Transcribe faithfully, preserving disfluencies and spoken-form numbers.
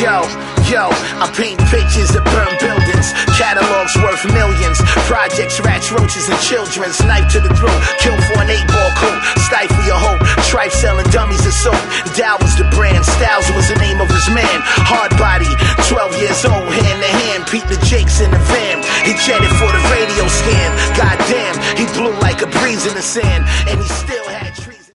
Yo, yo, I paint pictures that burn buildings, catalogs worth millions, projects, rats, roaches, and children's. Knife to the throat, kill for an eight-ball coat, stifle your hope, tripe selling dummies of soap. Dow was the brand, Styles was the name of his man. Hard body, twelve years old, hand to hand, Pete the Jakes in the van. He jetted for the radio scan, goddamn, he blew like a breeze in the sand, and he